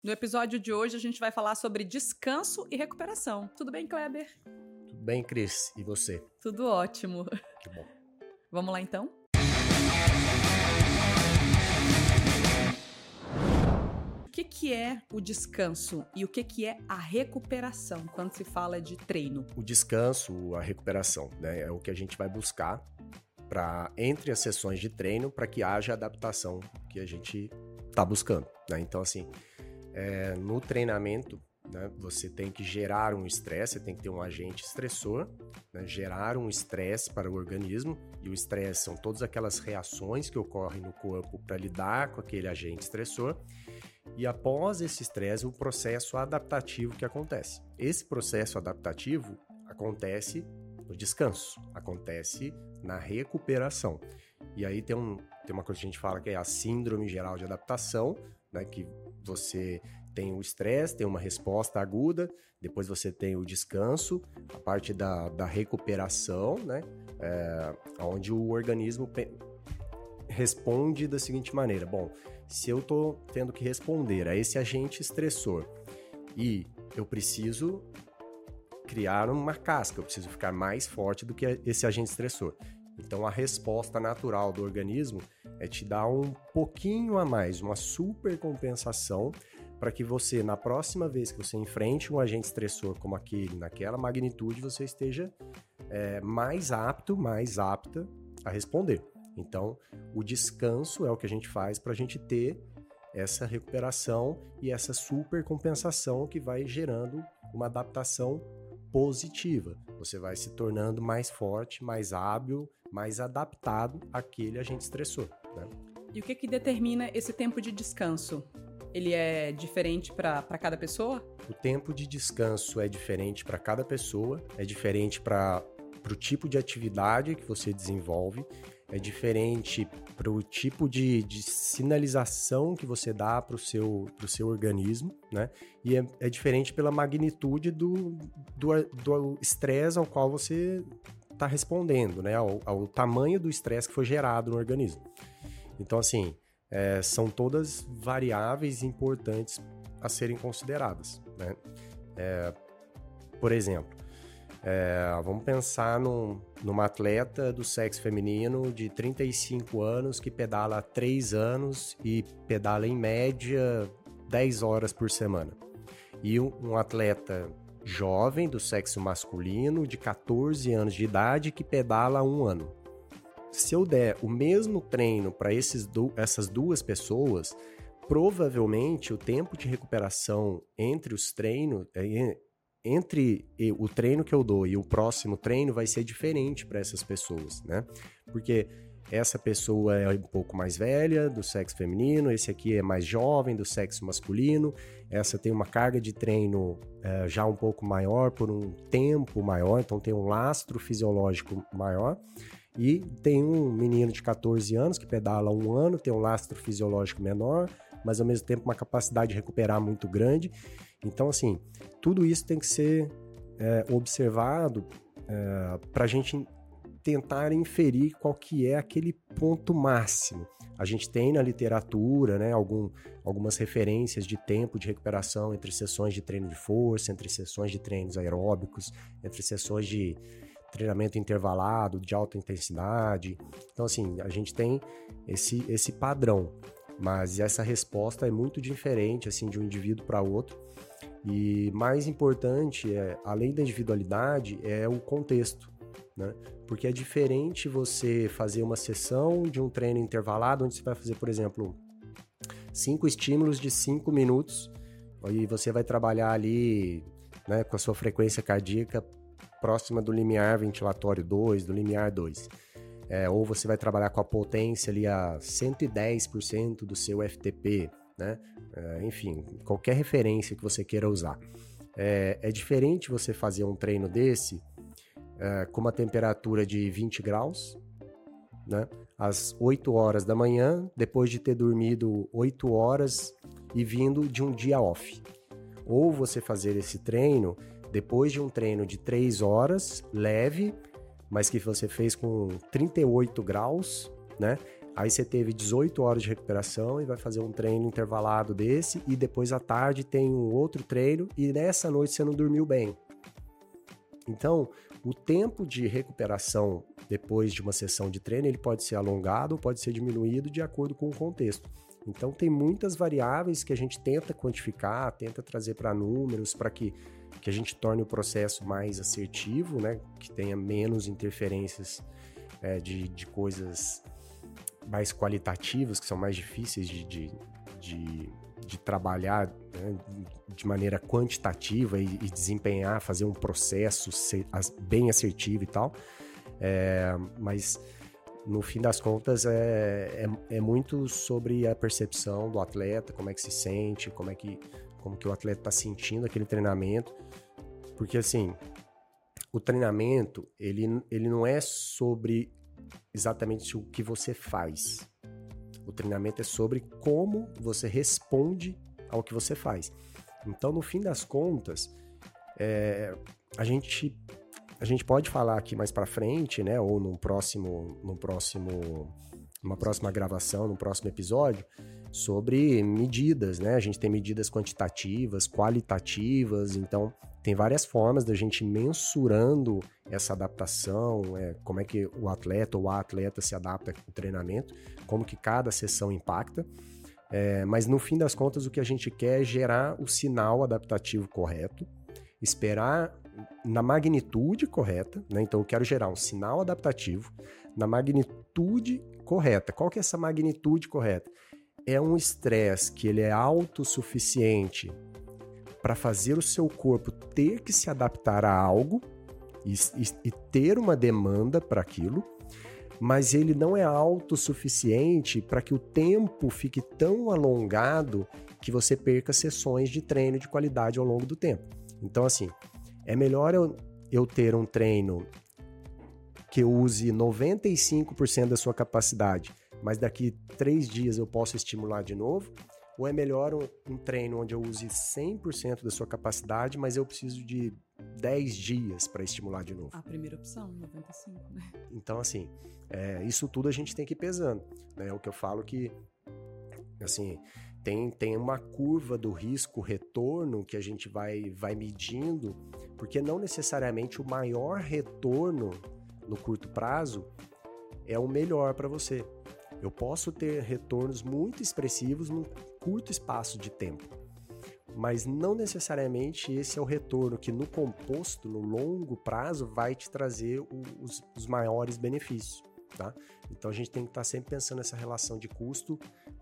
No episódio de hoje, a gente vai falar sobre descanso e recuperação. Tudo bem, Kleber? Tudo bem, Cris. E você? Tudo ótimo. Que bom. Vamos lá, então? O que é o descanso e o que é a recuperação quando se fala de treino? O descanso, a recuperação, né, é o que a gente vai buscar entre as sessões de treino para que haja a adaptação que a gente está buscando, né? Então, assim, no treinamento, né, você tem que gerar um estresse, você tem que ter um agente estressor, né, gerar um estresse para o organismo, e o estresse são todas aquelas reações que ocorrem no corpo para lidar com aquele agente estressor, e após esse estresse, o processo adaptativo que acontece. Esse processo adaptativo acontece no descanso, acontece na recuperação. E aí tem uma coisa que a gente fala que é a síndrome geral de adaptação, né, que você tem o estresse, tem uma resposta aguda, depois você tem o descanso, a parte da recuperação, né, onde o organismo responde da seguinte maneira: bom, se eu estou tendo que responder a esse agente estressor e eu preciso criar uma casca, eu preciso ficar mais forte do que esse agente estressor. Então, a resposta natural do organismo é te dar um pouquinho a mais, uma super compensação, para que você, na próxima vez que você enfrente um agente estressor como aquele, naquela magnitude, você esteja mais apto, mais apta a responder. Então, o descanso é o que a gente faz para a gente ter essa recuperação e essa super compensação que vai gerando uma adaptação positiva. Você vai se tornando mais forte, mais hábil, mais adaptado àquele agente estressor, né? E o que determina esse tempo de descanso? Ele é diferente para cada pessoa? O tempo de descanso é diferente para cada pessoa, é diferente para o tipo de atividade que você desenvolve, é diferente para o tipo de sinalização que você dá para o seu organismo, né? E é diferente pela magnitude do estresse ao qual você está respondendo, né? Ao tamanho do estresse que foi gerado no organismo. Então, assim, são todas variáveis importantes a serem consideradas, né? Por exemplo, vamos pensar numa atleta do sexo feminino de 35 anos que pedala há 3 anos e pedala em média 10 horas por semana. E um atleta jovem do sexo masculino de 14 anos de idade que pedala há 1 ano. Se eu der o mesmo treino para essas duas pessoas, provavelmente o tempo de recuperação entre os treinos, entre o treino que eu dou e o próximo treino vai ser diferente para essas pessoas, né? Porque essa pessoa é um pouco mais velha, do sexo feminino, esse aqui é mais jovem, do sexo masculino, essa tem uma carga de treino já um pouco maior, por um tempo maior, então tem um lastro fisiológico maior. E tem um menino de 14 anos que pedala há 1 ano, tem um lastro fisiológico menor, mas ao mesmo tempo uma capacidade de recuperar muito grande. Então, assim, tudo isso tem que ser observado para a gente tentar inferir qual que é aquele ponto máximo. A gente tem na literatura, né, algumas referências de tempo de recuperação entre sessões de treino de força, entre sessões de treinos aeróbicos, entre sessões de treinamento intervalado, de alta intensidade. Então, assim, a gente tem esse padrão, mas essa resposta é muito diferente, assim, de um indivíduo para outro. E mais importante, além da individualidade, é o contexto, né? Porque é diferente você fazer uma sessão de um treino intervalado, onde você vai fazer, por exemplo, 5 estímulos de 5 minutos, e você vai trabalhar ali, né, com a sua frequência cardíaca próxima do limiar ventilatório 2, do limiar 2. Ou você vai trabalhar com a potência ali a 110% do seu FTP, né? Enfim, qualquer referência que você queira usar. É diferente você fazer um treino desse com uma temperatura de 20 graus, né? Às 8 horas da manhã, depois de ter dormido 8 horas e vindo de um dia off. Ou você fazer esse treino depois de um treino de 3 horas, leve, mas que você fez com 38 graus, né? Aí você teve 18 horas de recuperação e vai fazer um treino intervalado desse, e depois à tarde tem um outro treino, e nessa noite você não dormiu bem. Então, o tempo de recuperação depois de uma sessão de treino, ele pode ser alongado ou pode ser diminuído de acordo com o contexto. Então, tem muitas variáveis que a gente tenta quantificar, tenta trazer para números, para que a gente torne o processo mais assertivo, né? Que tenha menos interferências de coisas mais qualitativas, que são mais difíceis de trabalhar, né, de maneira quantitativa e desempenhar, fazer um processo bem assertivo e tal. Mas, no fim das contas, é muito sobre a percepção do atleta, como é que se sente, como que o atleta está sentindo aquele treinamento. Porque, assim, o treinamento, ele não é sobre exatamente o que você faz. O treinamento é sobre como você responde ao que você faz. Então, no fim das contas, a gente pode falar aqui mais para frente, né, ou numa próxima gravação, num próximo episódio, sobre medidas, né? A gente tem medidas quantitativas, qualitativas, então tem várias formas da gente mensurando essa adaptação, como é que o atleta ou a atleta se adapta ao treinamento, como que cada sessão impacta, mas no fim das contas o que a gente quer é gerar o sinal adaptativo correto, esperar na magnitude correta, né? Então eu quero gerar um sinal adaptativo na magnitude correta. Qual que é essa magnitude correta? É um estresse que ele é autossuficiente para fazer o seu corpo ter que se adaptar a algo e ter uma demanda para aquilo, mas ele não é autossuficiente para que o tempo fique tão alongado que você perca sessões de treino de qualidade ao longo do tempo. Então, assim, é melhor eu ter um treino que eu use 95% da sua capacidade, mas daqui 3 dias eu posso estimular de novo? Ou é melhor um treino onde eu use 100% da sua capacidade, mas eu preciso de 10 dias para estimular de novo? A primeira opção, 95, né? Então, assim, isso tudo a gente tem que ir pesando, né? É o que eu falo que, assim, tem uma curva do risco-retorno que a gente vai medindo, porque não necessariamente o maior retorno no curto prazo é o melhor para você. Eu posso ter retornos muito expressivos num curto espaço de tempo, mas não necessariamente esse é o retorno que no composto, no longo prazo, vai te trazer os maiores benefícios, tá? Então a gente tem que estar sempre pensando nessa relação de custo,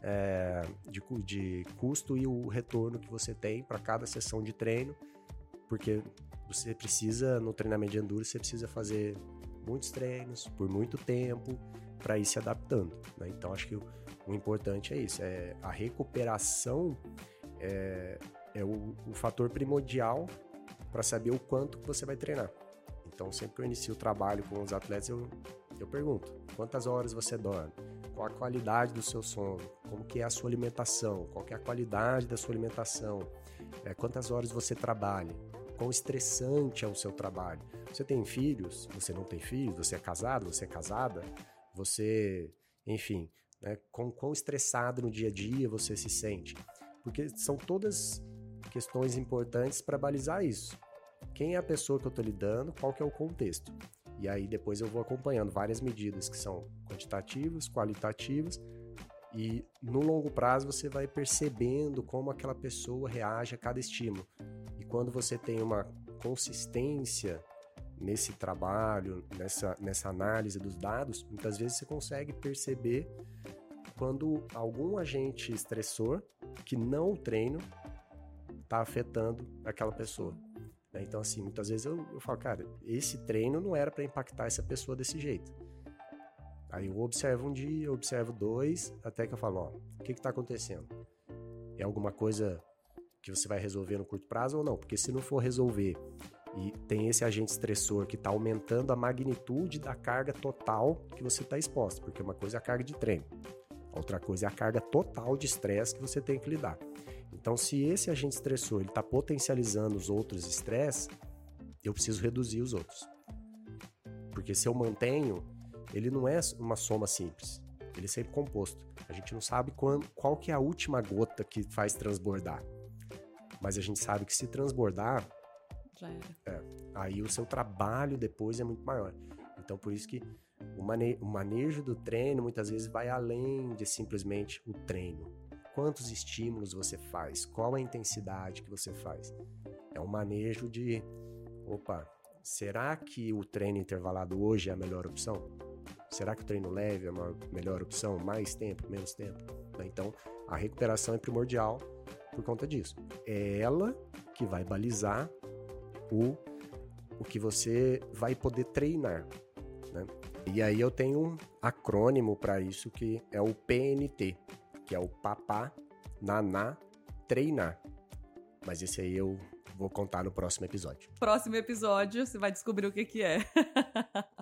de custo e o retorno que você tem para cada sessão de treino, porque você precisa, no treinamento de endurance, você precisa fazer muitos treinos por muito tempo para ir se adaptando, né? Então acho que o importante é isso, a recuperação é o fator primordial para saber o quanto que você vai treinar. Então sempre que eu inicio o trabalho com os atletas, eu pergunto: quantas horas você dorme? Qual a qualidade do seu sono? Como que é a sua alimentação? Qual que é a qualidade da sua alimentação? Quantas horas você trabalha? Quão estressante é o seu trabalho? Você tem filhos? Você não tem filhos? Você é casado? Você é casada? Você, enfim, né, quão estressado no dia a dia você se sente? Porque são todas questões importantes para balizar isso. Quem é a pessoa que eu estou lidando? Qual que é o contexto? E aí depois eu vou acompanhando várias medidas que são quantitativas, qualitativas, e no longo prazo você vai percebendo como aquela pessoa reage a cada estímulo. E quando você tem uma consistência nesse trabalho, nessa análise dos dados, muitas vezes você consegue perceber quando algum agente estressor, que não o treino, está afetando aquela pessoa. Então, assim, muitas vezes eu falo, cara, esse treino não era para impactar essa pessoa desse jeito. Aí eu observo um dia, eu observo 2, até que eu falo, ó, o que está acontecendo? É alguma coisa que você vai resolver no curto prazo ou não? Porque se não for resolver e tem esse agente estressor que está aumentando a magnitude da carga total que você está exposto, porque uma coisa é a carga de treino, outra coisa é a carga total de estresse que você tem que lidar. Então, se esse agente estressor está potencializando os outros estresses, eu preciso reduzir os outros. Porque se eu mantenho, ele não é uma soma simples. Ele é sempre composto. A gente não sabe qual que é a última gota que faz transbordar. Mas a gente sabe que se transbordar, já era. Aí o seu trabalho depois é muito maior. Então, por isso que o manejo do treino muitas vezes vai além de simplesmente o treino. Quantos estímulos você faz? Qual a intensidade que você faz? É um manejo de, será que o treino intervalado hoje é a melhor opção? Será que o treino leve é a melhor opção? Mais tempo, menos tempo? Então, a recuperação é primordial por conta disso. É ela que vai balizar o que você vai poder treinar, né? E aí eu tenho um acrônimo para isso que é o PNT, que é o Papá, Naná, Treinar. Mas esse aí eu vou contar no próximo episódio. Próximo episódio você vai descobrir o que é.